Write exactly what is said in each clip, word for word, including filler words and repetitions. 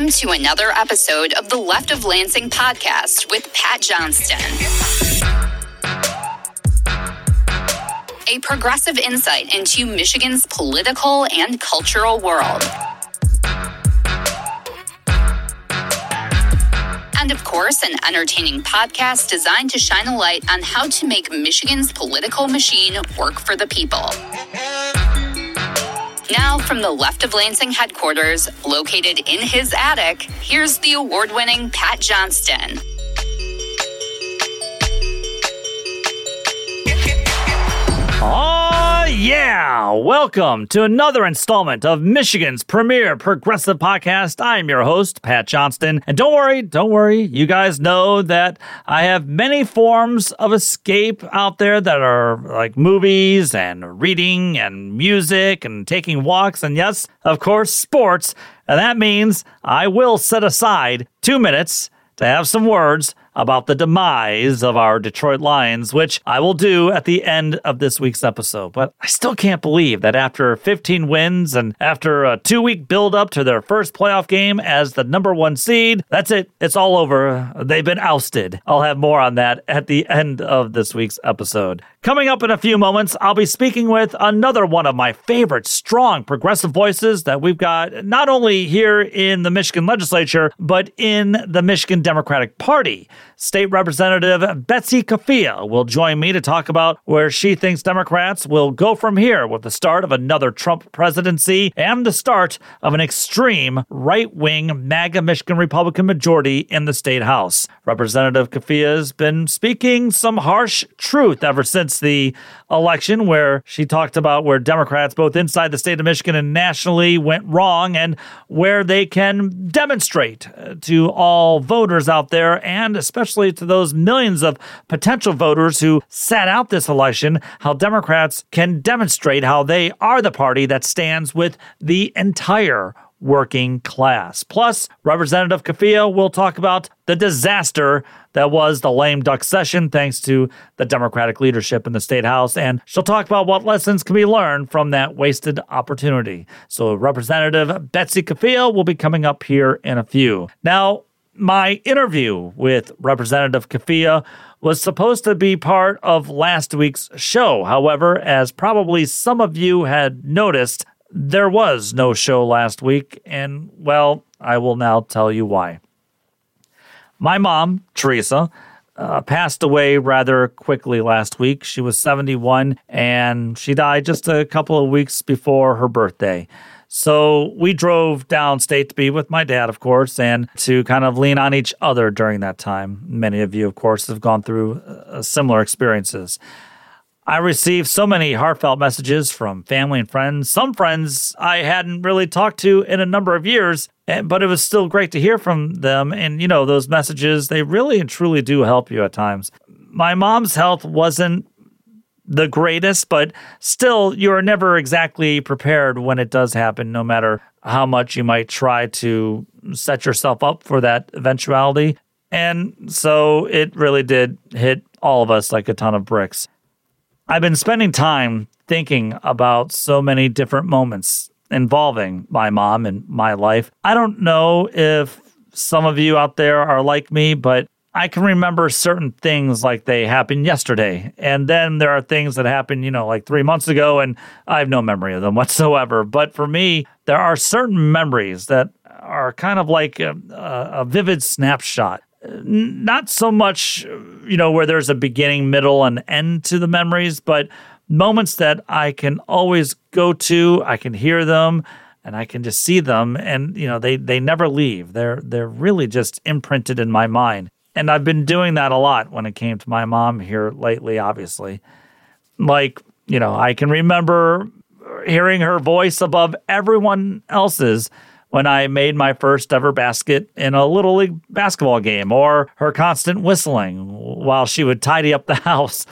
Welcome to another episode of the Left of Lansing podcast with Pat Johnston. A progressive insight into Michigan's political and cultural world. And of course, an entertaining podcast designed to shine a light on how to make Michigan's political machine work for the people. Now, from the Left of Lansing headquarters, located in his attic, here's the award-winning Pat Johnston. Oh, yeah! Welcome to another installment of Michigan's premier progressive podcast. I'm your host, Pat Johnston. And don't worry, don't worry. You guys know that I have many forms of escape out there that are like movies and reading and music and taking walks. And yes, of course, sports. And that means I will set aside two minutes to have some words about the demise of our Detroit Lions, which I will do at the end of this week's episode. But I still can't believe that after fifteen wins and after a two-week build-up to their first playoff game as the number one seed, that's it. It's all over. They've been ousted. I'll have more on that at the end of this week's episode. Coming up in a few moments, I'll be speaking with another one of my favorite strong progressive voices that we've got not only here in the Michigan legislature, but in the Michigan Democratic Party. State Representative Betsy Kafia will join me to talk about where she thinks Democrats will go from here with the start of another Trump presidency and the start of an extreme right-wing MAGA Michigan Republican majority in the state house. Representative Kafia has been speaking some harsh truth ever since the election, where she talked about where Democrats both inside the state of Michigan and nationally went wrong and where they can demonstrate to all voters out there, and especially to those millions of potential voters who sat out this election, how Democrats can demonstrate how they are the party that stands with the entire working class. Plus, Representative Kafia will talk about the disaster that was the lame duck session thanks to the Democratic leadership in the State House, and she'll talk about what lessons can be learned from that wasted opportunity. So Representative Betsy Kafia will be coming up here in a few. Now, my interview with Representative Kafia was supposed to be part of last week's show. However, as probably some of you had noticed, there was no show last week, and, well, I will now tell you why. My mom, Teresa, uh, passed away rather quickly last week. She was seventy-one, and she died just a couple of weeks before her birthday. So we drove downstate to be with my dad, of course, and to kind of lean on each other during that time. Many of you, of course, have gone through uh, similar experiences. I received so many heartfelt messages from family and friends, some friends I hadn't really talked to in a number of years, but it was still great to hear from them. And, you know, those messages, they really and truly do help you at times. My mom's health wasn't the greatest, but still, you're never exactly prepared when it does happen, no matter how much you might try to set yourself up for that eventuality. And so it really did hit all of us like a ton of bricks. I've been spending time thinking about so many different moments involving my mom and my life. I don't know if some of you out there are like me, but I can remember certain things like they happened yesterday. And then there are things that happened, you know, like three months ago, and I have no memory of them whatsoever. But for me, there are certain memories that are kind of like a, a vivid snapshot. Not so much, you know, where there's a beginning, middle, and end to the memories, but moments that I can always go to, I can hear them, and I can just see them, and, you know, they, they never leave. They're, they're really just imprinted in my mind. And I've been doing that a lot when it came to my mom here lately, obviously. Like, you know, I can remember hearing her voice above everyone else's when I made my first ever basket in a Little League basketball game, or her constant whistling while she would tidy up the house.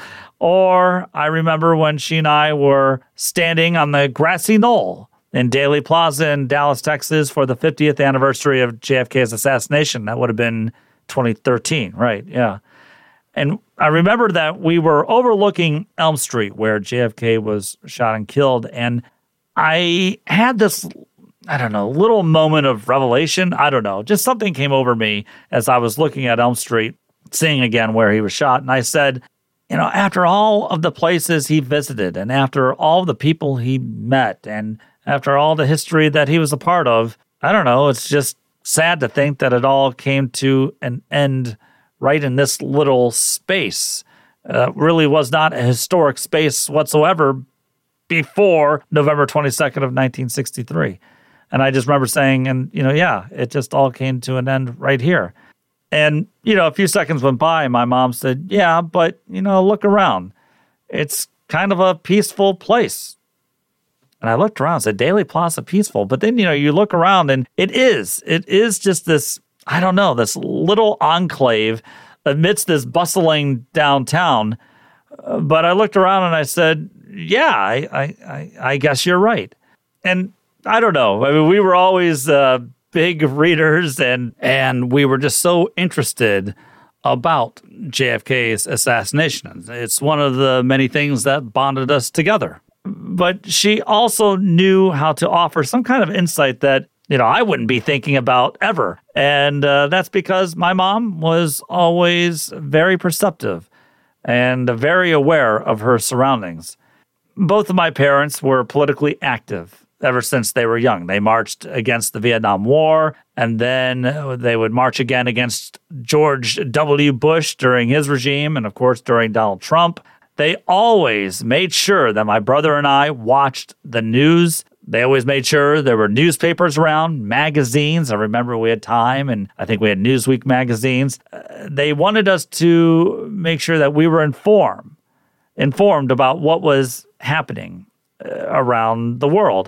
Or I remember when she and I were standing on the grassy knoll in Daly Plaza in Dallas, Texas for the fiftieth anniversary of J F K's assassination. That would have been twenty thirteen, right? Yeah. And I remember that we were overlooking Elm Street where J F K was shot and killed. And I had this I don't know, little moment of revelation. I don't know. Just something came over me as I was looking at Elm Street, seeing again where he was shot. And I said, you know, after all of the places he visited and after all the people he met and after all the history that he was a part of, I don't know, it's just sad to think that it all came to an end right in this little space. Uh, really was not a historic space whatsoever before November twenty-second of nineteen sixty-three. And I just remember saying, and, you know, yeah, it just all came to an end right here. And, you know, a few seconds went by and my mom said, yeah, but, you know, look around. It's kind of a peaceful place. And I looked around and said, Dealey Plaza peaceful. But then, you know, you look around and it is, it is just this, I don't know, this little enclave amidst this bustling downtown. Uh, but I looked around and I said, yeah, I, I, I, I guess you're right. And I don't know. I mean, we were always uh, big readers and, and we were just so interested about J F K's assassination. It's one of the many things that bonded us together. But she also knew how to offer some kind of insight that, you know, I wouldn't be thinking about ever. And uh, that's because my mom was always very perceptive and very aware of her surroundings. Both of my parents were politically active ever since they were young. They marched against the Vietnam War, and then they would march again against George W. Bush during his regime, and of course during Donald Trump. They always made sure that my brother and I watched the news. They always made sure there were newspapers around, magazines. I remember we had Time, and I think we had Newsweek magazines. Uh, they wanted us to make sure that we were informed, informed about what was happening uh, around the world.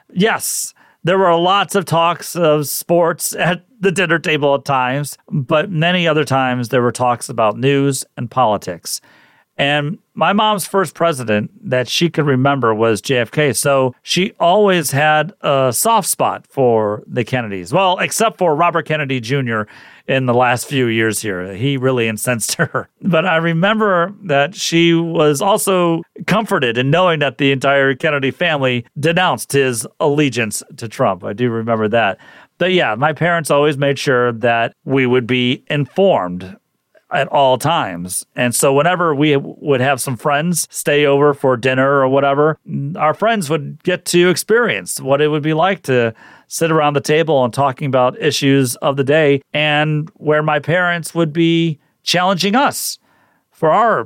Yes, there were lots of talks of sports at the dinner table at times, but many other times there were talks about news and politics. And my mom's first president that she could remember was J F K, so she always had a soft spot for the Kennedys. Well, except for Robert Kennedy Junior in the last few years here. He really incensed her. But I remember that she was also comforted in knowing that the entire Kennedy family denounced his allegiance to Trump. I do remember that. But yeah, my parents always made sure that we would be informed at all times. And so whenever we would have some friends stay over for dinner or whatever, our friends would get to experience what it would be like to sit around the table and talking about issues of the day, and where my parents would be challenging us for our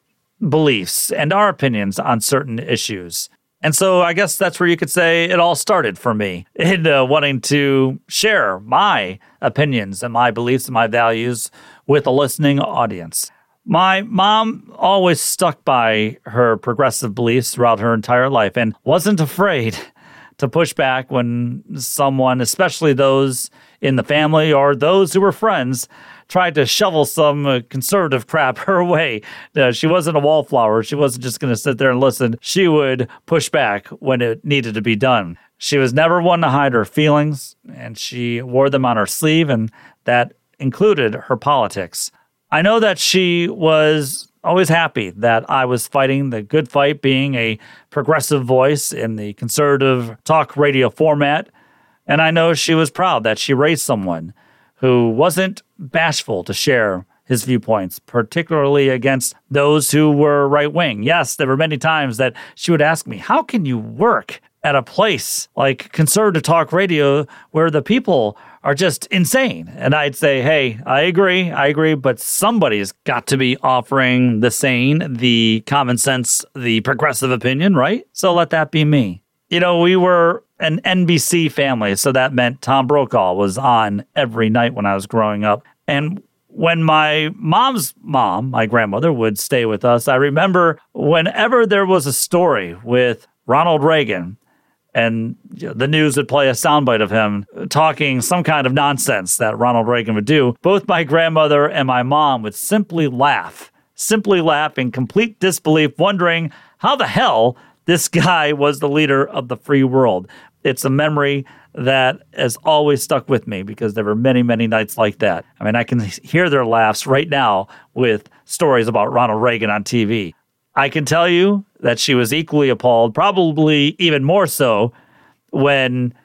beliefs and our opinions on certain issues. And so I guess that's where you could say it all started for me in uh, wanting to share my opinions and my beliefs and my values with a listening audience. My mom always stuck by her progressive beliefs throughout her entire life and wasn't afraid to push back when someone, especially those in the family or those who were friends, tried to shovel some uh, conservative crap her way. Uh, she wasn't a wallflower. She wasn't just going to sit there and listen. She would push back when it needed to be done. She was never one to hide her feelings, and she wore them on her sleeve, and that included her politics. I know that she was always happy that I was fighting the good fight, being a progressive voice in the conservative talk radio format, and I know she was proud that she raised someone who wasn't bashful to share his viewpoints, particularly against those who were right-wing. Yes, there were many times that she would ask me, how can you work at a place like Conservative Talk Radio where the people are just insane? And I'd say, hey, I agree, I agree, but somebody's got to be offering the sane, the common sense, the progressive opinion, right? So let that be me. You know, we were an N B C family, so that meant Tom Brokaw was on every night when I was growing up. And when my mom's mom, my grandmother, would stay with us, I remember whenever there was a story with Ronald Reagan, and the news would play a soundbite of him talking some kind of nonsense that Ronald Reagan would do, both my grandmother and my mom would simply laugh, simply laugh in complete disbelief, wondering how the hell this guy was the leader of the free world. It's a memory that has always stuck with me because there were many, many nights like that. I mean, I can hear their laughs right now with stories about Ronald Reagan on T V. I can tell you that she was equally appalled, probably even more so, when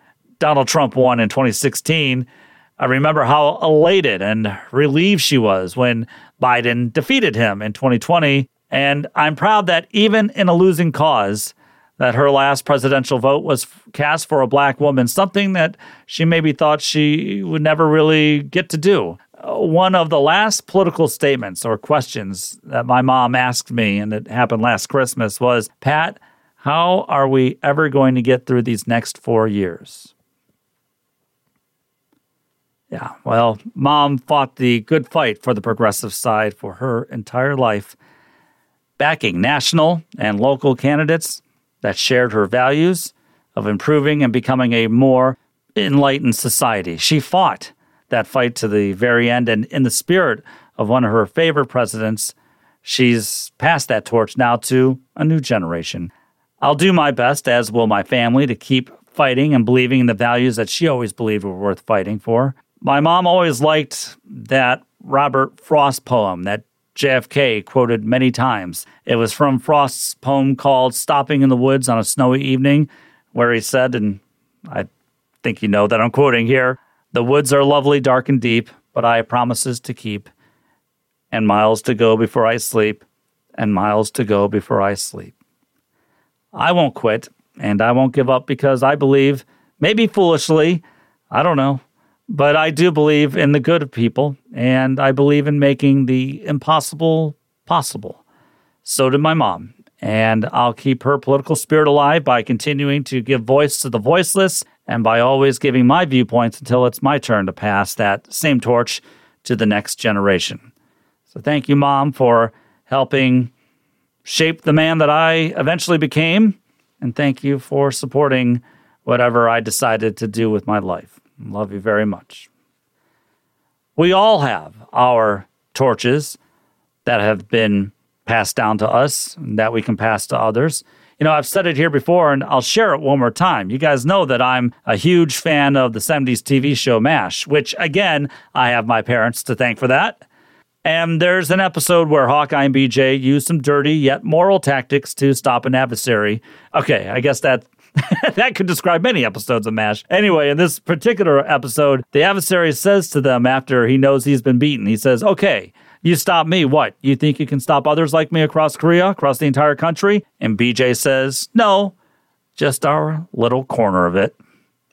Donald Trump won in twenty sixteen, I remember how elated and relieved she was when Biden defeated him in twenty twenty. And I'm proud that even in a losing cause, that her last presidential vote was cast for a black woman, something that she maybe thought she would never really get to do. One of the last political statements or questions that my mom asked me, and it happened last Christmas, was, Pat, how are we ever going to get through these next four years? Yeah, well, Mom fought the good fight for the progressive side for her entire life, backing national and local candidates that shared her values of improving and becoming a more enlightened society. She fought that fight to the very end, and in the spirit of one of her favorite presidents, she's passed that torch now to a new generation. I'll do my best, as will my family, to keep fighting and believing in the values that she always believed were worth fighting for. My mom always liked that Robert Frost poem that J F K quoted many times. It was from Frost's poem called Stopping in the Woods on a Snowy Evening, where he said, and I think you know that I'm quoting here, "The woods are lovely, dark and deep, but I have promises to keep, and miles to go before I sleep, and miles to go before I sleep." I won't quit, and I won't give up because I believe, maybe foolishly, I don't know, but I do believe in the good of people, and I believe in making the impossible possible. So did my mom, and I'll keep her political spirit alive by continuing to give voice to the voiceless and by always giving my viewpoints until it's my turn to pass that same torch to the next generation. So thank you, Mom, for helping shape the man that I eventually became, and thank you for supporting whatever I decided to do with my life. Love you very much. We all have our torches that have been passed down to us and that we can pass to others. You know, I've said it here before, and I'll share it one more time. You guys know that I'm a huge fan of the seventies T V show MASH, which, again, I have my parents to thank for that. And there's an episode where Hawkeye and B J use some dirty yet moral tactics to stop an adversary. Okay, I guess that that could describe many episodes of MASH. Anyway, in this particular episode, the adversary says to them after he knows he's been beaten, he says, "Okay, you stop me, what? You think you can stop others like me across Korea, across the entire country?" And B J says, "No, just our little corner of it."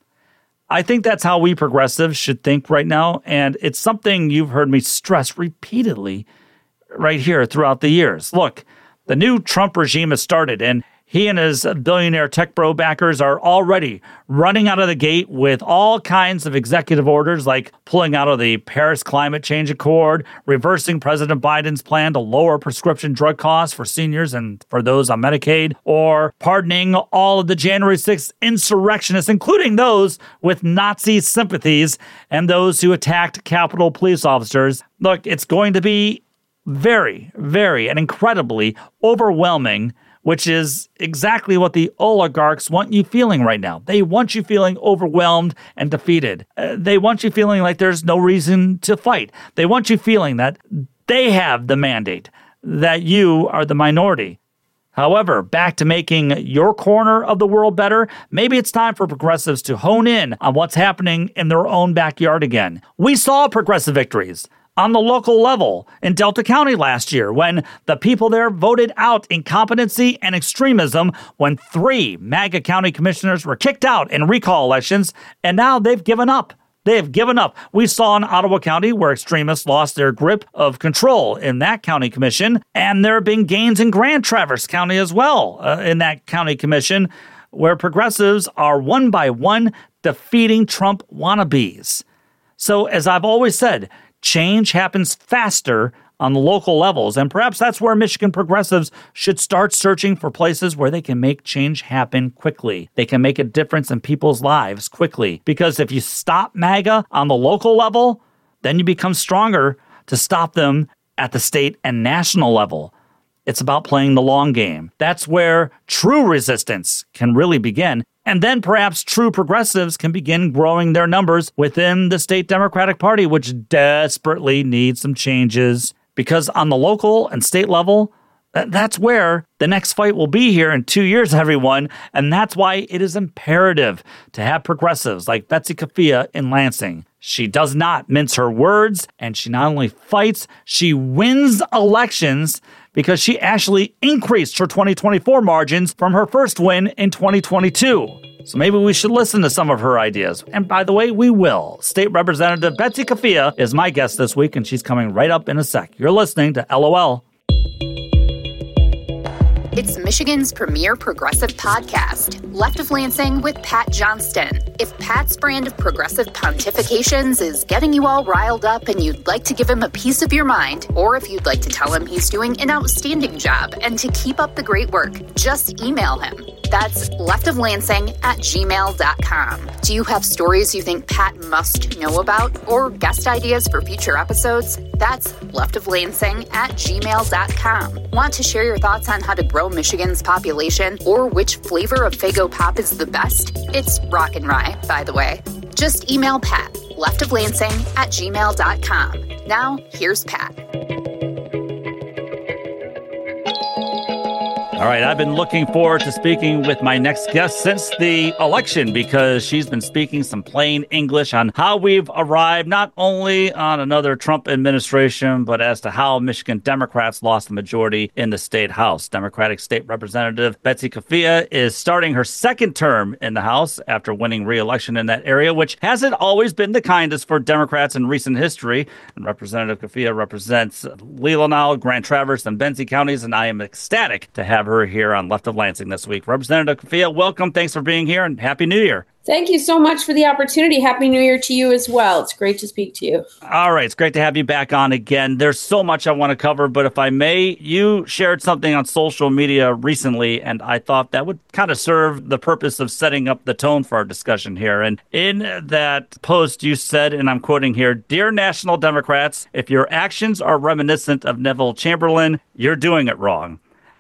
I think that's how we progressives should think right now, and it's something you've heard me stress repeatedly right here throughout the years. Look, the new Trump regime has started, and he and his billionaire tech bro backers are already running out of the gate with all kinds of executive orders, like pulling out of the Paris Climate Change Accord, reversing President Biden's plan to lower prescription drug costs for seniors and for those on Medicaid, or pardoning all of the January sixth insurrectionists, including those with Nazi sympathies and those who attacked Capitol police officers. Look, it's going to be very, very, and incredibly overwhelming, which is exactly what the oligarchs want you feeling right now. They want you feeling overwhelmed and defeated. Uh, they want you feeling like there's no reason to fight. They want you feeling that they have the mandate, that you are the minority. However, back to making your corner of the world better, maybe it's time for progressives to hone in on what's happening in their own backyard again. We saw progressive victories on the local level in Delta County last year when the people there voted out incompetency and extremism when three MAGA county commissioners were kicked out in recall elections, and now they've given up. They have given up. We saw in Ottawa County where extremists lost their grip of control in that county commission, and there have been gains in Grand Traverse County as well uh, in that county commission where progressives are one by one defeating Trump wannabes. So as I've always said, change happens faster on the local levels, and perhaps that's where Michigan progressives should start searching for places where they can make change happen quickly. They can make a difference in people's lives quickly, because if you stop MAGA on the local level, then you become stronger to stop them at the state and national level. It's about playing the long game. That's where true resistance can really begin. And then perhaps true progressives can begin growing their numbers within the state Democratic Party, which desperately needs some changes. Because on the local and state level, That's where the next fight will be here in two years, everyone. And that's why it is imperative to have progressives like Betsy Kafia in Lansing. She does not mince her words, and she not only fights, she wins elections because she actually increased her twenty twenty-four margins from her first win in twenty twenty-two. So maybe we should listen to some of her ideas. And by the way, we will. State Representative Betsy Kafia is my guest this week, and she's coming right up in a sec. You're listening to L O L. It's Michigan's premier progressive podcast, Left of Lansing with Pat Johnston. If Pat's brand of progressive pontifications is getting you all riled up and you'd like to give him a piece of your mind, or if you'd like to tell him he's doing an outstanding job and to keep up the great work, just email him. That's leftoflansing at gmail dot com. Do you have stories you think Pat must know about or guest ideas for future episodes? That's leftoflansing at gmail dot com. Want to share your thoughts on how to grow Michigan's population or which flavor of Faygo Pop is the best? It's rock and rye, by the way. Just email Pat, leftoflansing at gmail dot com. Now, here's Pat. All right, I've been looking forward to speaking with my next guest since the election because she's been speaking some plain English on how we've arrived not only on another Trump administration, but as to how Michigan Democrats lost the majority in the state House. Democratic State Representative Betsy Kafia is starting her second term in the House after winning re-election in that area, which hasn't always been the kindest for Democrats in recent history. And Representative Kafia represents Leelanau, Grand Traverse, and Benzie counties, and I am ecstatic to have her here on Left of Lansing this week. Representative Kafia, welcome. Thanks for being here, and Happy New Year. Thank you so much for the opportunity. Happy New Year to you as well. It's great to speak to you. All right. It's great to have you back on again. There's so much I want to cover, but if I may, you shared something on social media recently, and I thought that would kind of serve the purpose of setting up the tone for our discussion here. And in that post, you said, and I'm quoting here, "Dear National Democrats, if your actions are reminiscent of Neville Chamberlain, you're doing it wrong."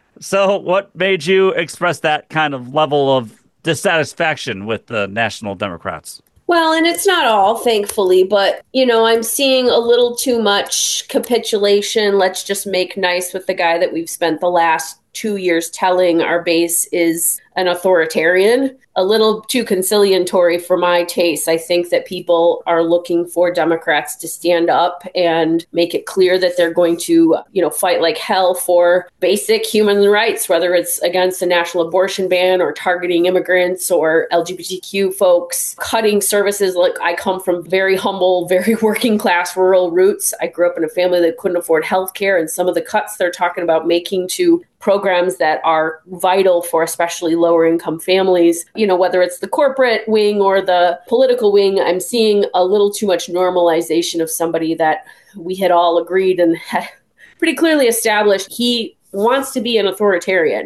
So what made you express that kind of level of dissatisfaction with the National Democrats? Well, and it's not all, thankfully, but, you know, I'm seeing a little too much capitulation. Let's just make nice with the guy that we've spent the last two years telling our base is an authoritarian. A little too conciliatory for my taste. I think that people are looking for Democrats to stand up and make it clear that they're going to, you know, fight like hell for basic human rights, whether it's against a national abortion ban or targeting immigrants or L G B T Q folks, cutting services. Like, I come from very humble, very working class rural roots. I grew up in a family that couldn't afford health care, and some of the cuts they're talking about making to programs that are vital for especially lower income families, you know, whether it's the corporate wing or the political wing, I'm seeing a little too much normalization of somebody that we had all agreed and had pretty clearly established he wants to be an authoritarian.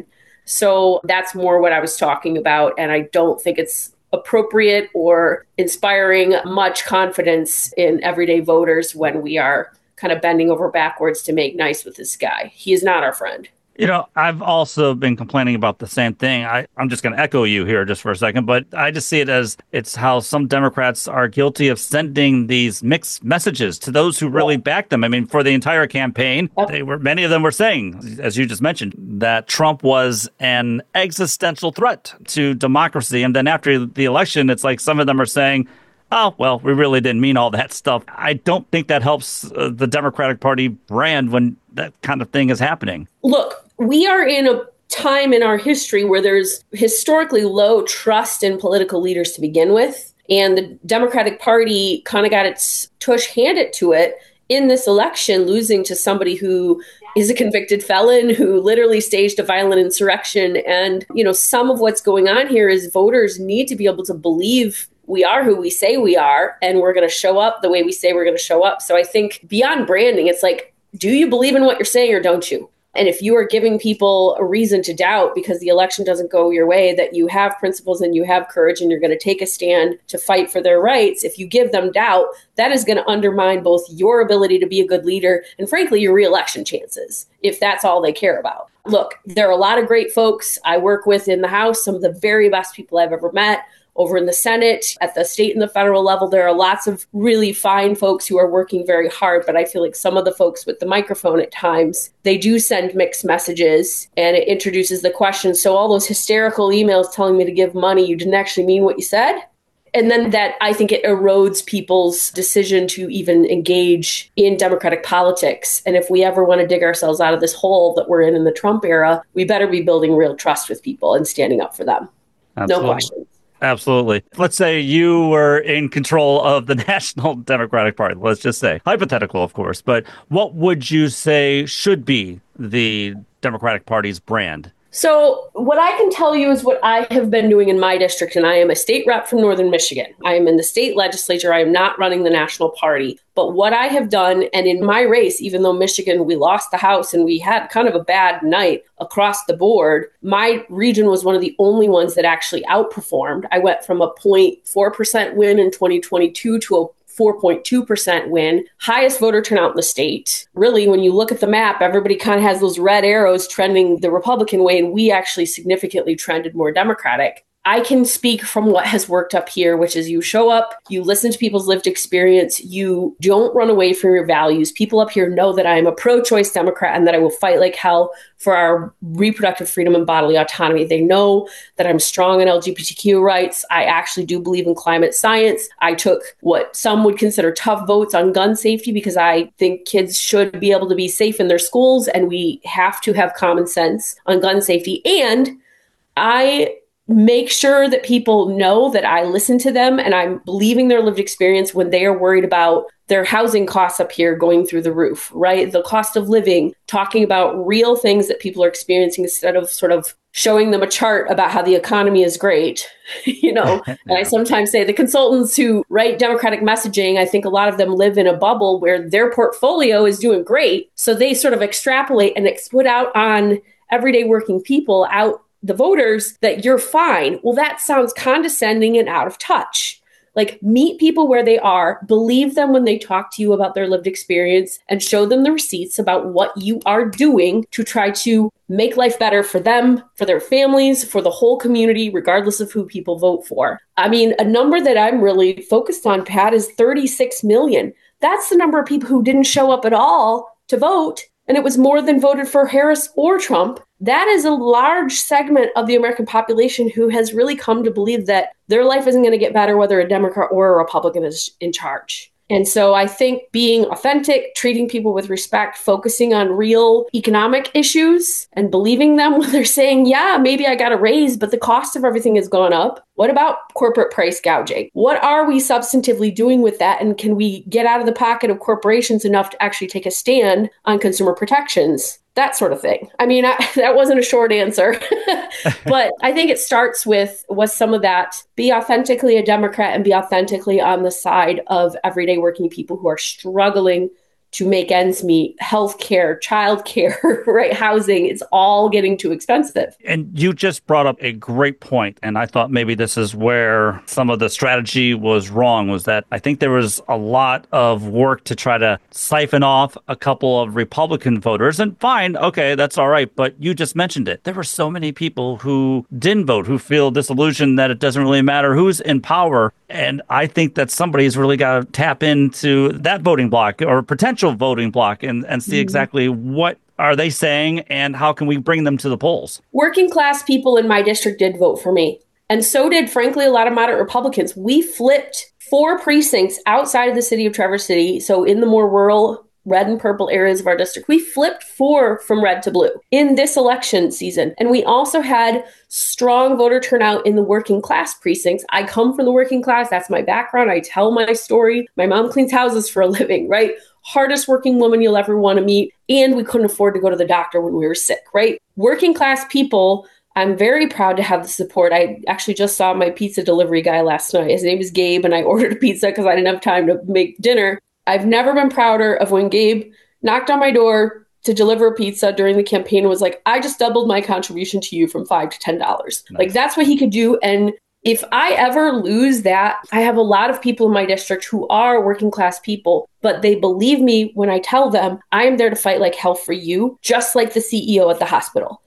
So that's more what I was talking about. And I don't think it's appropriate or inspiring much confidence in everyday voters when we are kind of bending over backwards to make nice with this guy. He is not our friend. You know, I've also been complaining about the same thing. I, I'm just going to echo you here just for a second, but I just see it as it's how some Democrats are guilty of sending these mixed messages to those who really back them. I mean, for the entire campaign, they were many of them were saying, as you just mentioned, that Trump was an existential threat to democracy. And then after the election, it's like some of them are saying, oh, well, we really didn't mean all that stuff. I don't think that helps uh, the Democratic Party brand when that kind of thing is happening. Look, we are in a time in our history where there's historically low trust in political leaders to begin with. And the Democratic Party kind of got its tush handed to it in this election, losing to somebody who is a convicted felon who literally staged a violent insurrection. And, you know, some of what's going on here is voters need to be able to believe we are who we say we are, and we're going to show up the way we say we're going to show up. So I think beyond branding, it's like, do you believe in what you're saying or don't you? And if you are giving people a reason to doubt because the election doesn't go your way, that you have principles and you have courage and you're going to take a stand to fight for their rights, if you give them doubt, that is going to undermine both your ability to be a good leader and, frankly, your re-election chances, if that's all they care about. Look, there are a lot of great folks I work with in the House, some of the very best people I've ever met. over in the Senate, at the state and the federal level. There are lots of really fine folks who are working very hard, but I feel like some of the folks with the microphone at times, they do send mixed messages and it introduces the question. So all those hysterical emails telling me to give money, you didn't actually mean what you said? And then that, I think it erodes people's decision to even engage in democratic politics. And if we ever want to dig ourselves out of this hole that we're in in the Trump era, we better be building real trust with people and standing up for them. Absolutely. No question. Absolutely. Let's say you were in control of the National Democratic Party. Let's just say, hypothetical, of course, but what would you say should be the Democratic Party's brand? So what I can tell you is what I have been doing in my district, and I am a state rep from Northern Michigan. I am in the state legislature. I am not running the national party. But what I have done, and in my race, even though Michigan, we lost the House and we had kind of a bad night across the board, my region was one of the only ones that actually outperformed. I went from a zero point four percent win in twenty twenty-two to a four point two percent win, highest voter turnout in the state. Really, when you look at the map, everybody kind of has those red arrows trending the Republican way, and we actually significantly trended more Democratic. I can speak from what has worked up here, which is you show up, you listen to people's lived experience, you don't run away from your values. People up here know that I am a pro-choice Democrat and that I will fight like hell for our reproductive freedom and bodily autonomy. They know that I'm strong on L G B T Q rights. I actually do believe in climate science. I took what some would consider tough votes on gun safety because I think kids should be able to be safe in their schools, and we have to have common sense on gun safety. And I make sure that people know that I listen to them and I'm believing their lived experience when they are worried about their housing costs up here going through the roof, right? The cost of living, talking about real things that people are experiencing instead of sort of showing them a chart about how the economy is great. you know, yeah. And I sometimes say the consultants who write Democratic messaging, I think a lot of them live in a bubble where their portfolio is doing great. So they sort of extrapolate and put out on everyday working people, out the voters, that you're fine. Well, that sounds condescending and out of touch. Like, meet people where they are, believe them when they talk to you about their lived experience, and show them the receipts about what you are doing to try to make life better for them, for their families, for the whole community, regardless of who people vote for. I mean, a number that I'm really focused on, Pat, is thirty-six million. That's the number of people who didn't show up at all to vote. And it was more than voted for Harris or Trump. That is a large segment of the American population who has really come to believe that their life isn't going to get better whether a Democrat or a Republican is in charge. And so I think being authentic, treating people with respect, focusing on real economic issues and believing them when they're saying, yeah, maybe I got a raise, but the cost of everything has gone up. What about corporate price gouging? What are we substantively doing with that? And can we get out of the pocket of corporations enough to actually take a stand on consumer protections? That sort of thing. I mean, I, that wasn't a short answer, but I think it starts with, with some of that. Be authentically a Democrat and be authentically on the side of everyday working people who are struggling to make ends meet. Healthcare, childcare, right? Housing, it's all getting too expensive. And you just brought up a great point, and I thought maybe this is where some of the strategy was wrong, was that I think there was a lot of work to try to siphon off a couple of Republican voters. And fine, okay, that's all right. But you just mentioned it. There were so many people who didn't vote, who feel disillusioned that it doesn't really matter who's in power. And I think that somebody's really got to tap into that voting block or potential voting block and, and see mm-hmm. exactly what are they saying and how can we bring them to the polls. Working class people in my district did vote for me. And so did, frankly, a lot of moderate Republicans. We flipped four precincts outside of the city of Traverse City. So in the more rural red and purple areas of our district, we flipped four from red to blue in this election season. And we also had strong voter turnout in the working class precincts. I come from the working class. That's my background. I tell my story. My mom cleans houses for a living, right? Hardest working woman you'll ever want to meet. And we couldn't afford to go to the doctor when we were sick, right? Working class people, I'm very proud to have the support. I actually just saw my pizza delivery guy last night. His name is Gabe, and I ordered a pizza because I didn't have time to make dinner. I've never been prouder of when Gabe knocked on my door to deliver a pizza during the campaign and was like, I just doubled my contribution to you from five to ten dollars. Nice. Like, that's what he could do. And if I ever lose that, I have a lot of people in my district who are working class people, but they believe me when I tell them I am there to fight like hell for you, just like the C E O at the hospital.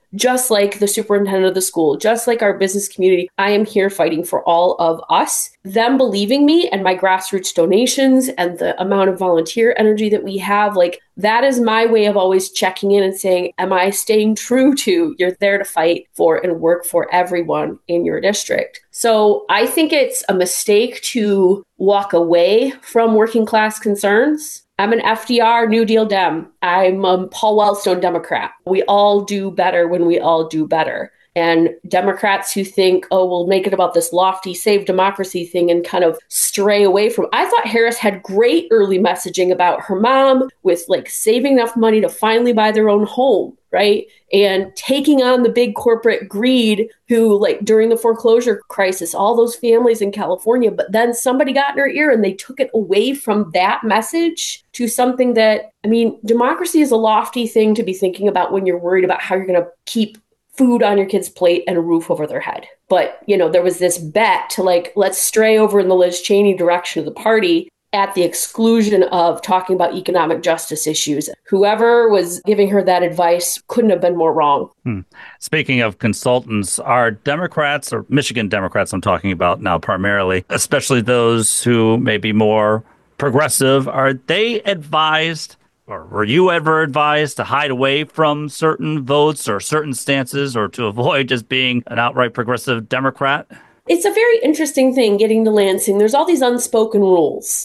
just like the superintendent of the school, just like our business community. I am here fighting for all of us. Them believing me and my grassroots donations and the amount of volunteer energy that we have, like that is my way of always checking in and saying, am I staying true to you're there to fight for and work for everyone in your district? So I think it's a mistake to walk away from working class concerns. I'm an F D R New Deal Dem. I'm a Paul Wellstone Democrat. We all do better when we all do better. And Democrats who think, oh, we'll make it about this lofty save democracy thing and kind of stray away from. I thought Harris had great early messaging about her mom with like saving enough money to finally buy their own home, right? And taking on the big corporate greed who, like during the foreclosure crisis, all those families in California, but then somebody got in her ear and they took it away from that message to something that, I mean, democracy is a lofty thing to be thinking about when you're worried about how you're going to keep food on your kid's plate and a roof over their head. But, you know, there was this bet to like, let's stray over in the Liz Cheney direction of the party at the exclusion of talking about economic justice issues. Whoever was giving her that advice couldn't have been more wrong. Hmm. Speaking of consultants, are Democrats, or Michigan Democrats I'm talking about now primarily, especially those who may be more progressive, are they advised, or were you ever advised to hide away from certain votes or certain stances or to avoid just being an outright progressive Democrat? It's a very interesting thing getting to Lansing. There's all these unspoken rules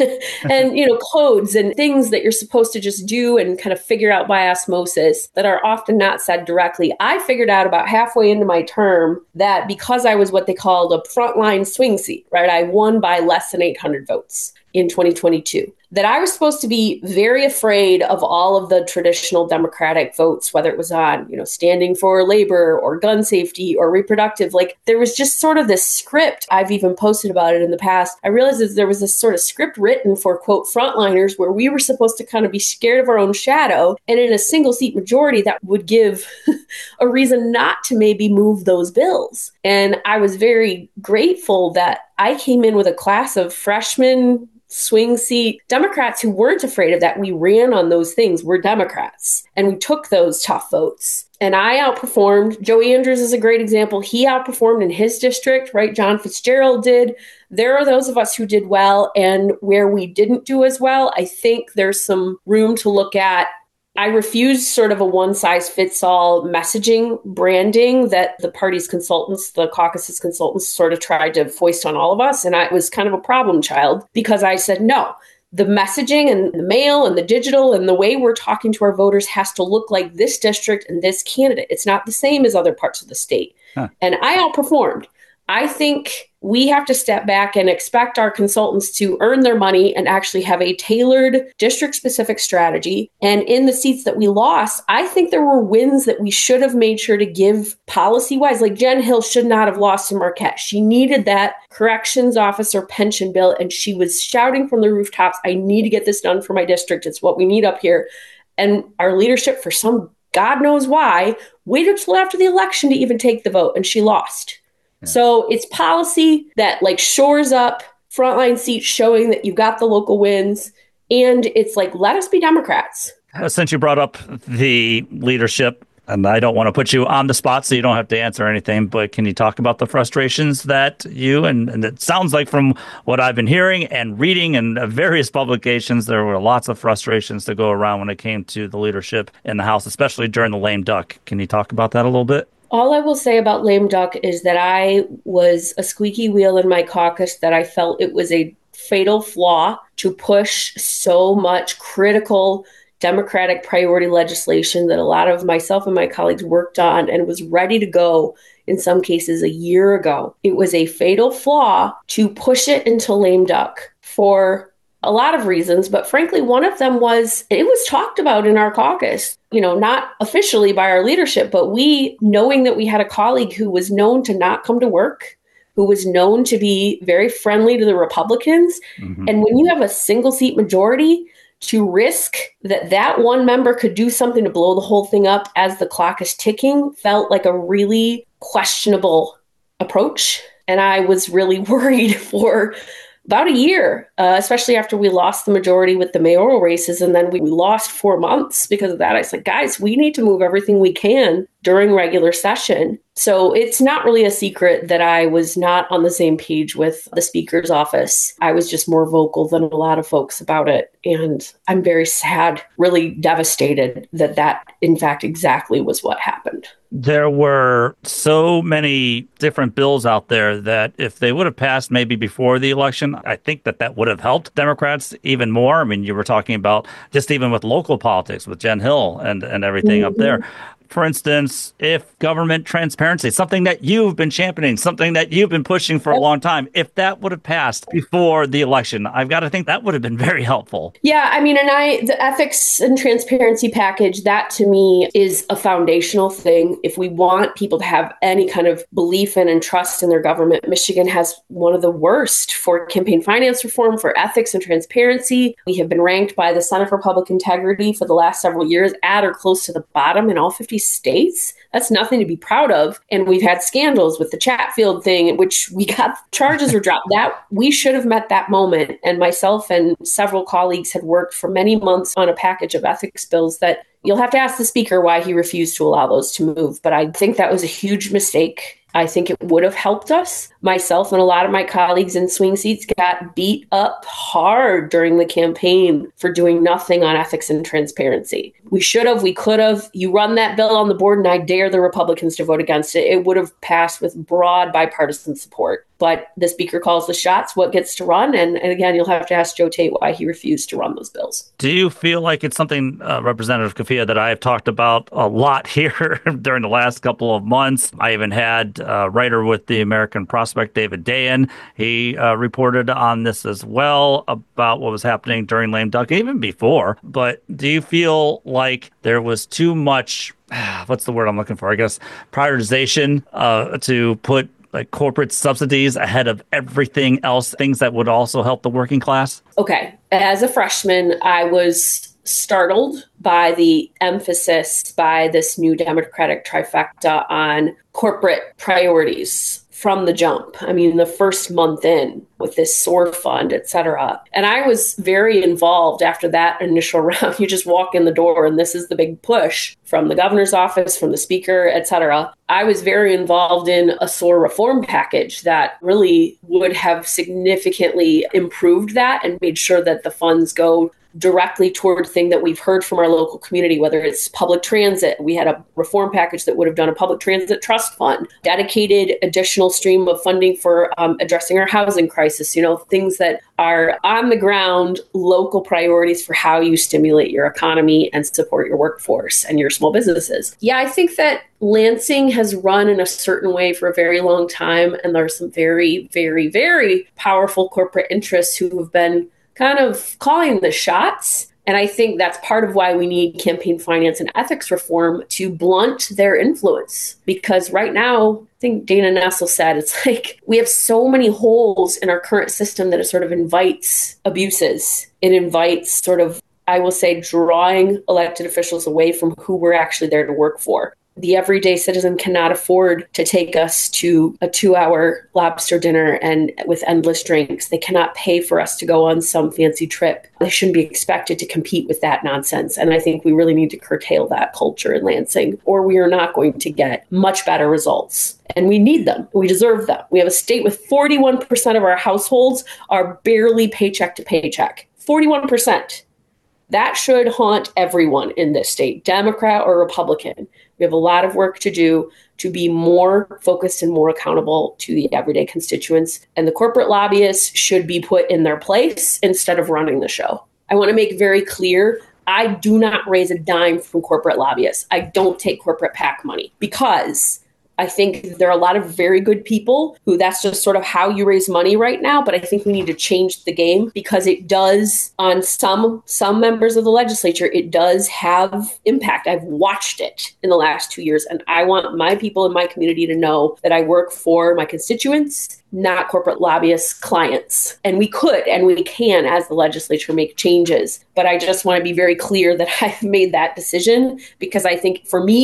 and, you know, codes and things that you're supposed to just do and kind of figure out by osmosis that are often not said directly. I figured out about halfway into my term that because I was what they called a frontline swing seat, right? I won by less than eight hundred votes in twenty twenty-two, that I was supposed to be very afraid of all of the traditional Democratic votes, whether it was on, you know, standing for labor or gun safety or reproductive. Like there was just sort of this script. I've even posted about it in the past. I realized that there was this sort of script written for, quote, frontliners where we were supposed to kind of be scared of our own shadow. And in a single seat majority, that would give a reason not to maybe move those bills. And I was very grateful that I came in with a class of freshmen swing seat Democrats who weren't afraid of that. We ran on those things. We're Democrats. And we took those tough votes. And I outperformed. Joe Andrews is a great example. He outperformed in his district, right? John Fitzgerald did. There are those of us who did well. And where we didn't do as well, I think there's some room to look at. I refuse sort of a one-size-fits-all messaging branding that the party's consultants, the caucus's consultants, sort of tried to foist on all of us. And I was kind of a problem child because I said, no, the messaging and the mail and the digital and the way we're talking to our voters has to look like this district and this candidate. It's not the same as other parts of the state. Huh. And I outperformed. I think we have to step back and expect our consultants to earn their money and actually have a tailored district-specific strategy. And in the seats that we lost, I think there were wins that we should have made sure to give policy-wise. Like Jen Hill should not have lost to Marquette. She needed that corrections officer pension bill, and she was shouting from the rooftops, I need to get this done for my district. It's what we need up here. And our leadership, for some God knows why, waited till after the election to even take the vote, and she lost. So it's policy that like shores up frontline seats showing that you've got the local wins. And it's like, let us be Democrats. Since you brought up the leadership, and I don't want to put you on the spot so you don't have to answer anything, but can you talk about the frustrations that you, and, and it sounds like from what I've been hearing and reading in various publications, there were lots of frustrations to go around when it came to the leadership in the House, especially during the lame duck. Can you talk about that a little bit? All I will say about lame duck is that I was a squeaky wheel in my caucus, that I felt it was a fatal flaw to push so much critical Democratic priority legislation that a lot of myself and my colleagues worked on and was ready to go in some cases a year ago. It was a fatal flaw to push it into lame duck for a lot of reasons, but frankly, one of them was it was talked about in our caucus, you know, not officially by our leadership, but we, knowing that we had a colleague who was known to not come to work, who was known to be very friendly to the Republicans. Mm-hmm. And when you have a single seat majority, to risk that that one member could do something to blow the whole thing up as the clock is ticking felt like a really questionable approach. And I was really worried for about a year, uh, especially after we lost the majority with the mayoral races. And then we, we lost four months because of that. I said, guys, we need to move everything we can during regular session. So it's not really a secret that I was not on the same page with the Speaker's office. I was just more vocal than a lot of folks about it. And I'm very sad, really devastated that that, in fact, exactly was what happened. There were so many different bills out there that if they would have passed maybe before the election, I think that that would have helped Democrats even more. I mean, you were talking about just even with local politics, with Jen Hill and, and everything mm-hmm. up there. For instance, if government transparency, something that you've been championing, something that you've been pushing for a long time, if that would have passed before the election, I've got to think that would have been very helpful. Yeah, I mean, and I, the ethics and transparency package, that to me is a foundational thing. If we want people to have any kind of belief in and trust in their government, Michigan has one of the worst for campaign finance reform, for ethics and transparency. We have been ranked by the Center for Public Integrity for the last several years at or close to the bottom in all fifty states. That's nothing to be proud of. And we've had scandals with the Chatfield thing, in which we got charges were dropped. That we should have met that moment. And myself and several colleagues had worked for many months on a package of ethics bills that you'll have to ask the Speaker why he refused to allow those to move. But I think that was a huge mistake. I think it would have helped us. Myself and a lot of my colleagues in swing seats got beat up hard during the campaign for doing nothing on ethics and transparency. We should have, we could have. You run that bill on the board and I dare the Republicans to vote against it. It would have passed with broad bipartisan support. But the Speaker calls the shots, what gets to run. And, and again, you'll have to ask Joe Tate why he refused to run those bills. Do you feel like it's something, uh, Representative Kafia, that I have talked about a lot here during the last couple of months? I even had a writer with the American Prospect, David Dayen. He uh, reported on this as well about what was happening during lame duck, even before. But do you feel like there was too much, what's the word I'm looking for? I guess prioritization uh, to put like corporate subsidies ahead of everything else, things that would also help the working class? Okay. As a freshman, I was startled by the emphasis by this new Democratic trifecta on corporate priorities from the jump. I mean, the first month in with this SOAR fund, et cetera. And I was very involved after that initial round. You just walk in the door and this is the big push from the governor's office, from the Speaker, et cetera. I was very involved in a SOAR reform package that really would have significantly improved that and made sure that the funds go directly toward thing that we've heard from our local community, whether it's public transit. We had a reform package that would have done a public transit trust fund, dedicated additional stream of funding for um, addressing our housing crisis, you know, things that are on the ground, local priorities for how you stimulate your economy and support your workforce and your small businesses. Yeah, I think that Lansing has run in a certain way for a very long time. And there are some very, very, very powerful corporate interests who have been kind of calling the shots. And I think that's part of why we need campaign finance and ethics reform to blunt their influence. Because right now, I think Dana Nessel said, it's like we have so many holes in our current system that it sort of invites abuses. It invites sort of, I will say, drawing elected officials away from who we're actually there to work for. The everyday citizen cannot afford to take us to a two-hour lobster dinner and with endless drinks. They cannot pay for us to go on some fancy trip. They shouldn't be expected to compete with that nonsense. And I think we really need to curtail that culture in Lansing, or we are not going to get much better results. And we need them. We deserve them. We have a state with forty-one percent of our households are barely paycheck to paycheck. forty-one percent. That should haunt everyone in this state, Democrat or Republican. We have a lot of work to do to be more focused and more accountable to the everyday constituents. And the corporate lobbyists should be put in their place instead of running the show. I want to make very clear, I do not raise a dime from corporate lobbyists. I don't take corporate PAC money because I think there are a lot of very good people who that's just sort of how you raise money right now. But I think we need to change the game because it does on some some members of the legislature, it does have impact. I've watched it in the last two years. And I want my people in my community to know that I work for my constituents, not corporate lobbyist clients. And we could and we can, as the legislature, make changes. But I just want to be very clear that I've made that decision because I think for me,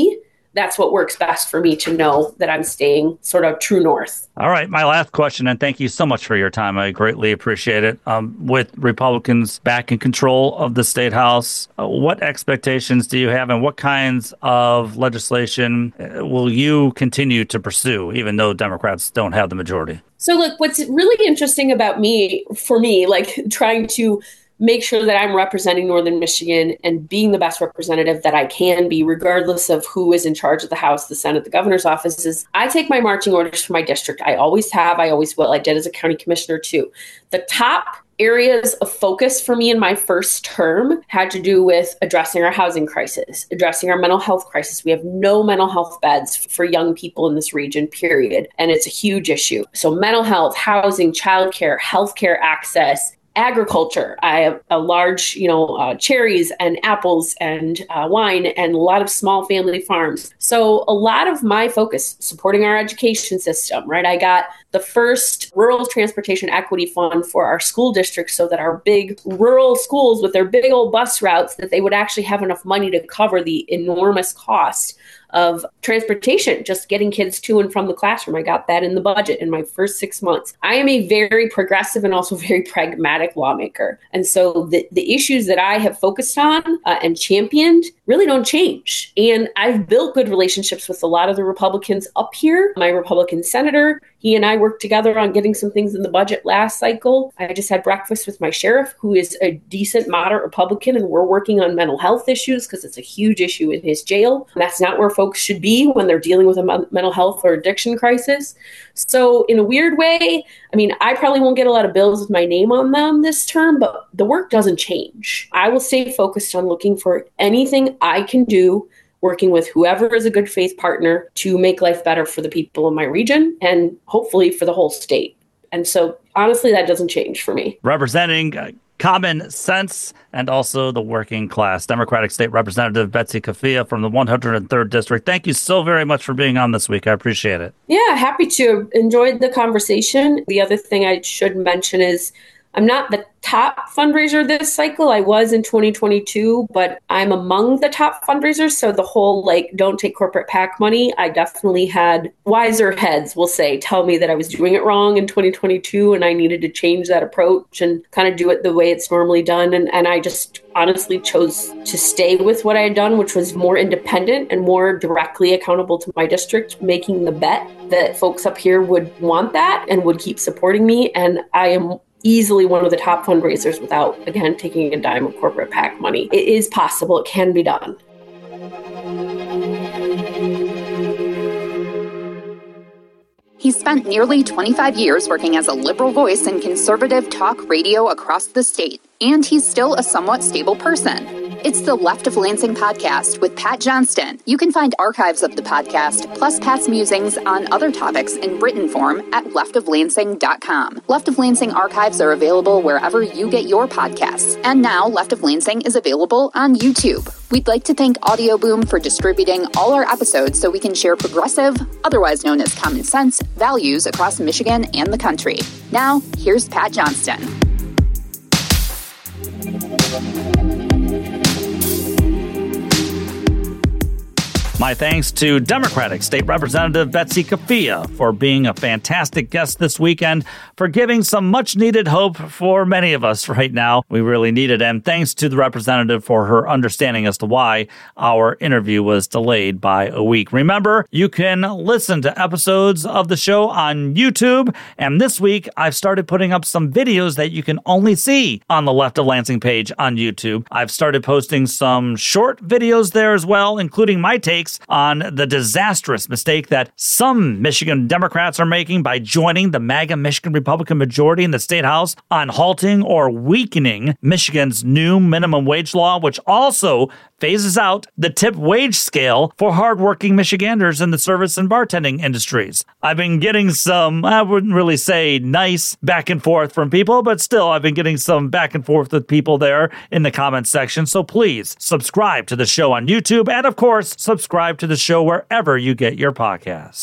that's what works best for me to know that I'm staying sort of true north. All right. My last question, and thank you so much for your time. I greatly appreciate it. Um, with Republicans back in control of the State House, uh, what expectations do you have, and what kinds of legislation uh, will you continue to pursue, even though Democrats don't have the majority? So look, what's really interesting about me, for me, like trying to make sure that I'm representing Northern Michigan and being the best representative that I can be, regardless of who is in charge of the House, the Senate, the governor's offices. I take my marching orders from my district. I always have. I always will. I did as a county commissioner too. The top areas of focus for me in my first term had to do with addressing our housing crisis, addressing our mental health crisis. We have no mental health beds for young people in this region, period. And it's a huge issue. So mental health, housing, childcare, healthcare access, agriculture. I have a large, you know, uh, cherries and apples and uh, wine and a lot of small family farms. So a lot of my focus supporting our education system, right? I got the first rural transportation equity fund for our school districts so that our big rural schools with their big old bus routes, that they would actually have enough money to cover the enormous cost of transportation, just getting kids to and from the classroom. I got that in the budget in my first six months. I am a very progressive and also very pragmatic lawmaker. And so the, the issues that I have focused on uh, and championed really don't change. And I've built good relationships with a lot of the Republicans up here. My Republican senator, he and I worked together on getting some things in the budget last cycle. I just had breakfast with my sheriff, who is a decent, moderate Republican, and we're working on mental health issues because it's a huge issue in his jail. And that's not where folks should be when they're dealing with a mental health or addiction crisis. So in a weird way, I mean, I probably won't get a lot of bills with my name on them this term, but the work doesn't change. I will stay focused on looking for anything I can do, working with whoever is a good faith partner to make life better for the people in my region and hopefully for the whole state. And so honestly, that doesn't change for me. Representing uh, common sense and also the working class. Democratic State Representative Betsy Kafia from the one hundred third District. Thank you so very much for being on this week. I appreciate it. Yeah, happy to. Enjoyed the conversation. The other thing I should mention is I'm not the top fundraiser this cycle. I was in twenty twenty-two, but I'm among the top fundraisers. So the whole, like, don't take corporate PAC money, I definitely had wiser heads, we'll say, tell me that I was doing it wrong in twenty twenty-two and I needed to change that approach and kind of do it the way it's normally done. And, and I just honestly chose to stay with what I had done, which was more independent and more directly accountable to my district, making the bet that folks up here would want that and would keep supporting me. And I am easily one of the top fundraisers without, again, taking a dime of corporate PAC money. It is possible. It can be done. He spent nearly twenty-five years working as a liberal voice in conservative talk radio across the state, and he's still a somewhat stable person. It's the Left of Lansing podcast with Pat Johnston. You can find archives of the podcast, plus Pat's musings on other topics in written form at left of lansing dot com. Left of Lansing archives are available wherever you get your podcasts. And now Left of Lansing is available on YouTube. We'd like to thank Audio Boom for distributing all our episodes so we can share progressive, otherwise known as common sense, values across Michigan and the country. Now, here's Pat Johnston. My thanks to Democratic State Representative Betsy Kafia for being a fantastic guest this weekend, for giving some much-needed hope for many of us right now. We really need it. And thanks to the representative for her understanding as to why our interview was delayed by a week. Remember, you can listen to episodes of the show on YouTube. And this week, I've started putting up some videos that you can only see on the Left of Lansing page on YouTube. I've started posting some short videos there as well, including my takes on the disastrous mistake that some Michigan Democrats are making by joining the MAGA Michigan Republican majority in the State House on halting or weakening Michigan's new minimum wage law, which also phases out the tip wage scale for hardworking Michiganders in the service and bartending industries. I've been getting some, I wouldn't really say nice back and forth from people, but still I've been getting some back and forth with people there in the comments section. So please subscribe to the show on YouTube and, of course, subscribe to the show wherever you get your podcasts.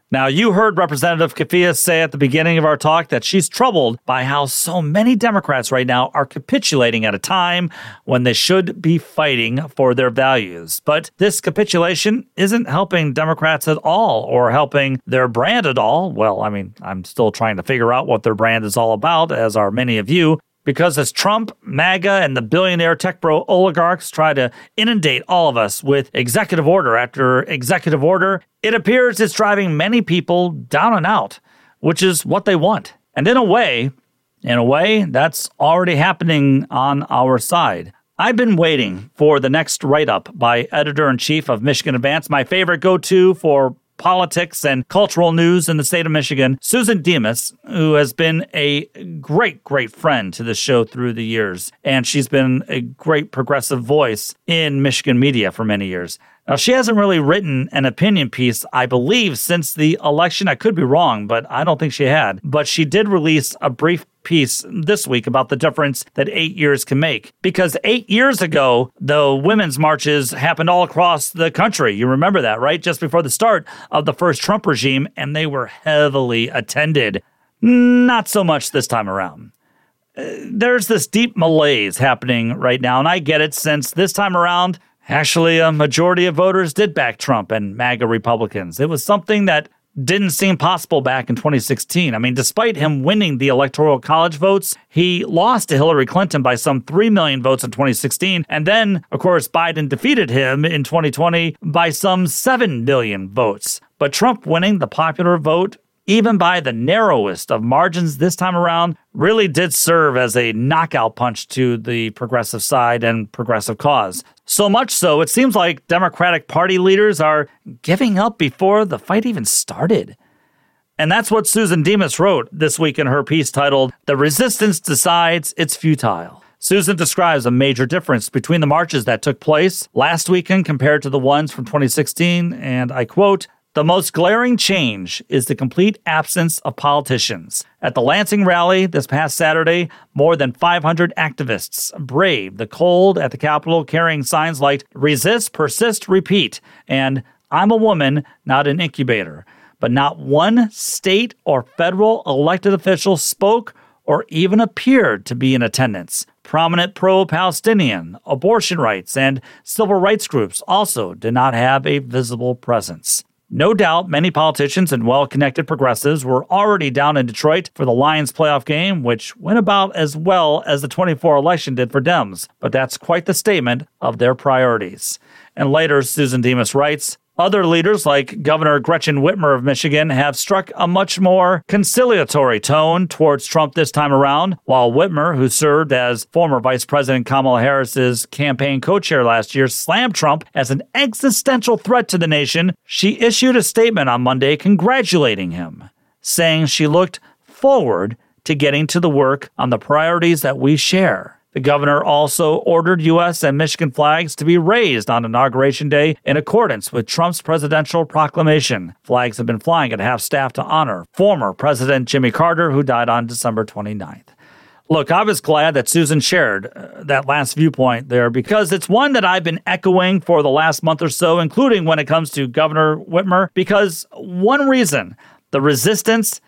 Now, you heard Representative Kefia say at the beginning of our talk that she's troubled by how so many Democrats right now are capitulating at a time when they should be fighting for their values. But this capitulation isn't helping Democrats at all or helping their brand at all. Well, I mean, I'm still trying to figure out what their brand is all about, as are many of you. Because as Trump, MAGA, and the billionaire tech bro oligarchs try to inundate all of us with executive order after executive order, it appears it's driving many people down and out, which is what they want. And in a way, in a way, that's already happening on our side. I've been waiting for the next write-up by editor-in-chief of Michigan Advance, my favorite go-to for politics and cultural news in the state of Michigan, Susan Demas, who has been a great, great friend to the show through the years. And she's been a great progressive voice in Michigan media for many years. Now, she hasn't really written an opinion piece, I believe, since the election. I could be wrong, but I don't think she had. But she did release a brief piece this week about the difference that eight years can make. Because eight years ago, the women's marches happened all across the country. You remember that, right? Just before the start of the first Trump regime, and they were heavily attended. Not so much this time around. Uh, there's this deep malaise happening right now, and I get it, since this time around, actually, a majority of voters did back Trump and MAGA Republicans. It was something that didn't seem possible back in twenty sixteen. I mean, despite him winning the Electoral College votes, he lost to Hillary Clinton by some three million votes in twenty sixteen. And then, of course, Biden defeated him in twenty twenty by some seven million votes. But Trump winning the popular vote, even by the narrowest of margins this time around, really did serve as a knockout punch to the progressive side and progressive cause. So much so, it seems like Democratic Party leaders are giving up before the fight even started. And that's what Susan Demas wrote this week in her piece titled, "The Resistance Decides It's Futile." Susan describes a major difference between the marches that took place last weekend compared to the ones from twenty sixteen, and I quote, "The most glaring change is the complete absence of politicians. At the Lansing rally this past Saturday, more than five hundred activists braved the cold at the Capitol carrying signs like Resist, Persist, Repeat, and I'm a woman, not an incubator. But not one state or federal elected official spoke or even appeared to be in attendance. Prominent pro-Palestinian, abortion rights, and civil rights groups also did not have a visible presence. No doubt many politicians and well-connected progressives were already down in Detroit for the Lions playoff game, which went about as well as the twenty-four election did for Dems. But that's quite the statement of their priorities." And later, Susan Demas writes, "Other leaders like Governor Gretchen Whitmer of Michigan have struck a much more conciliatory tone towards Trump this time around, while Whitmer, who served as former Vice President Kamala Harris's campaign co-chair last year, slammed Trump as an existential threat to the nation. She issued a statement on Monday congratulating him, saying she looked forward to getting to the work on the priorities that we share. The governor also ordered U S and Michigan flags to be raised on Inauguration Day in accordance with Trump's presidential proclamation. Flags have been flying at half-staff to honor former President Jimmy Carter, who died on December twenty-ninth. Look, I was glad that Susan shared uh, that last viewpoint there, because it's one that I've been echoing for the last month or so, including when it comes to Governor Whitmer, because one reason the resistance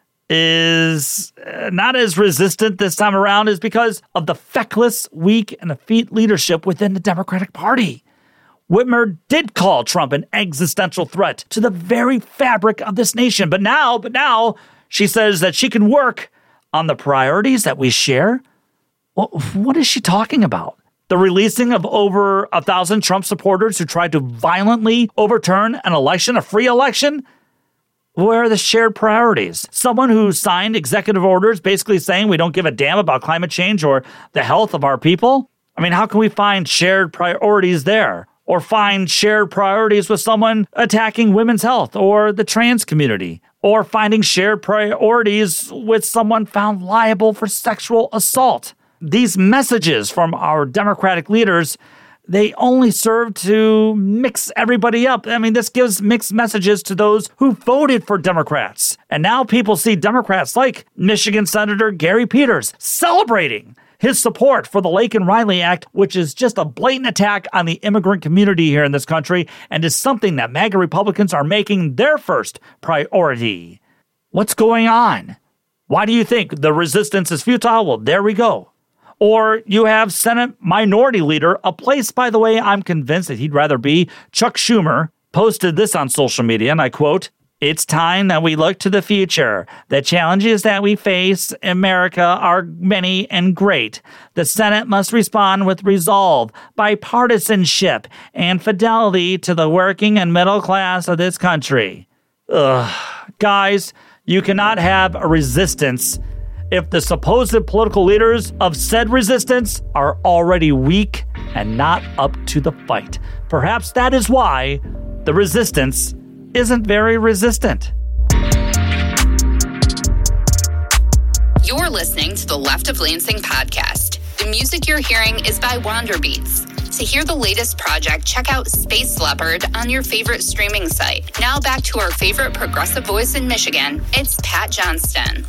is not as resistant this time around is because of the feckless, weak, and effete leadership within the Democratic Party. Whitmer did call Trump an existential threat to the very fabric of this nation. But now, but now, she says that she can work on the priorities that we share. Well, what is she talking about? The releasing of over a thousand Trump supporters who tried to violently overturn an election, a free election? Where are the shared priorities? Someone who signed executive orders basically saying we don't give a damn about climate change or the health of our people? I mean, how can we find shared priorities there? Or find shared priorities with someone attacking women's health or the trans community? Or finding shared priorities with someone found liable for sexual assault? These messages from our Democratic leaders, they only serve to mix everybody up. I mean, this gives mixed messages to those who voted for Democrats. And now people see Democrats like Michigan Senator Gary Peters celebrating his support for the Laken Riley Act, which is just a blatant attack on the immigrant community here in this country and is something that MAGA Republicans are making their first priority. What's going on? Why do you think the resistance is futile? Well, there we go. Or you have Senate Minority Leader, a place, by the way, I'm convinced that he'd rather be, Chuck Schumer, posted this on social media, and I quote, "It's time that we look to the future. The challenges that we face in America are many and great. The Senate must respond with resolve, bipartisanship, and fidelity to the working and middle class of this country." Ugh. Guys, you cannot have a resistance if the supposed political leaders of said resistance are already weak and not up to the fight. Perhaps that is why the resistance isn't very resistant. You're listening to the Left of Lansing podcast. The music you're hearing is by Wanderbeats. To hear the latest project, check out Space Leopard on your favorite streaming site. Now back to our favorite progressive voice in Michigan. It's Pat Johnston.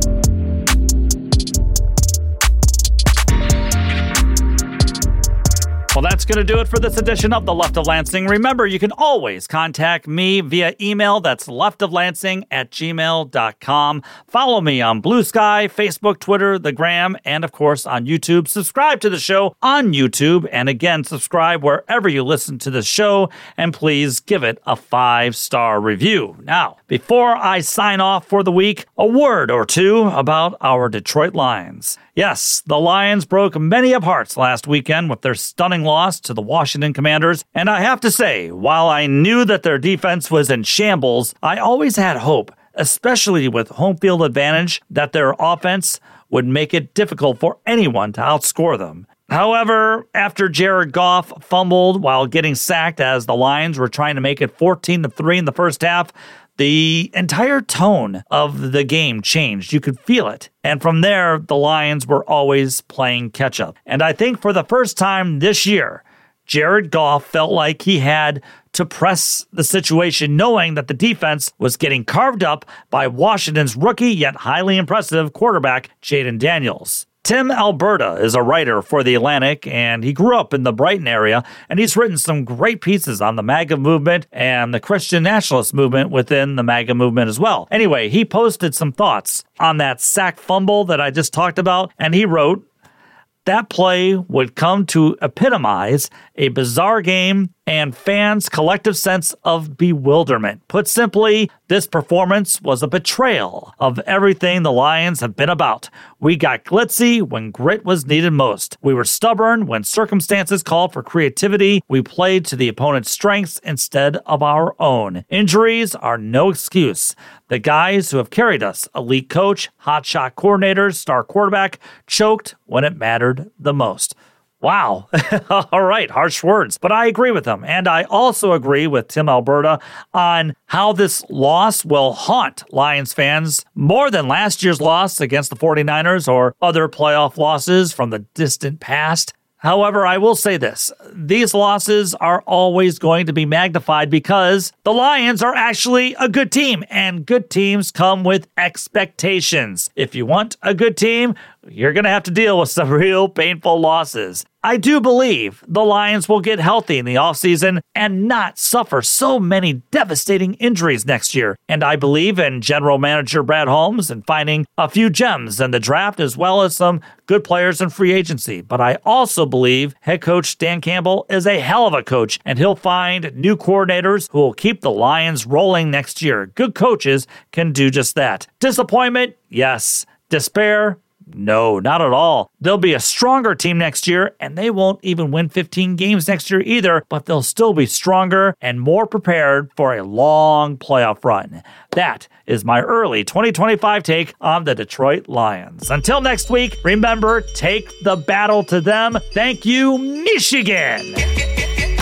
Well, that's going to do it for this edition of the Left of Lansing. Remember, you can always contact me via email. That's leftoflansing at gmail dot com. Follow me on Blue Sky, Facebook, Twitter, the Gram, and of course on YouTube. Subscribe to the show on YouTube. And again, subscribe wherever you listen to the show. And please give it a five-star review. Now, before I sign off for the week, a word or two about our Detroit Lions. Yes, the Lions broke many of hearts last weekend with their stunning loss to the Washington Commanders. And I have to say, while I knew that their defense was in shambles, I always had hope, especially with home field advantage, that their offense would make it difficult for anyone to outscore them. However, after Jared Goff fumbled while getting sacked as the Lions were trying to make it fourteen to three in the first half, the entire tone of the game changed. You could feel it. And from there, the Lions were always playing catch-up. And I think for the first time this year, Jared Goff felt like he had to press the situation, knowing that the defense was getting carved up by Washington's rookie yet highly impressive quarterback, Jayden Daniels. Tim Alberta is a writer for The Atlantic, and he grew up in the Brighton area, and he's written some great pieces on the MAGA movement and the Christian nationalist movement within the MAGA movement as well. Anyway, he posted some thoughts on that sack fumble that I just talked about, and he wrote, "That play would come to epitomize a bizarre game and fans' collective sense of bewilderment. Put simply, this performance was a betrayal of everything the Lions have been about. We got glitzy when grit was needed most. We were stubborn when circumstances called for creativity. We played to the opponent's strengths instead of our own. Injuries are no excuse. The guys who have carried us, elite coach, hotshot coordinators, star quarterback, choked when it mattered the most." Wow. All right. Harsh words. But I agree with him. And I also agree with Tim Alberta on how this loss will haunt Lions fans more than last year's loss against the 49ers or other playoff losses from the distant past. However, I will say this. These losses are always going to be magnified because the Lions are actually a good team, and good teams come with expectations. If you want a good team, you're going to have to deal with some real painful losses. I do believe the Lions will get healthy in the offseason and not suffer so many devastating injuries next year. And I believe in general manager Brad Holmes and finding a few gems in the draft as well as some good players in free agency. But I also believe head coach Dan Campbell is a hell of a coach, and he'll find new coordinators who will keep the Lions rolling next year. Good coaches can do just that. Disappointment? Yes. Despair? No, not at all. They'll be a stronger team next year, and they won't even win fifteen games next year either, but they'll still be stronger and more prepared for a long playoff run. That is my early twenty twenty-five take on the Detroit Lions. Until next week, remember, take the battle to them. Thank you, Michigan!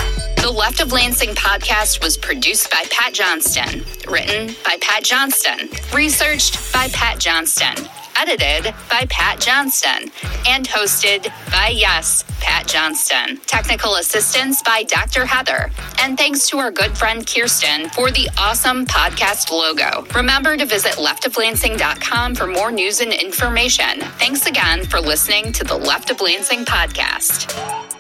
The Left of Lansing podcast was produced by Pat Johnston, written by Pat Johnston, researched by Pat Johnston, edited by Pat Johnston, and hosted by, yes, Pat Johnston. Technical assistance by Doctor Heather. And thanks to our good friend Kirsten for the awesome podcast logo. Remember to visit left of lansing dot com for more news and information. Thanks again for listening to the Left of Lansing podcast.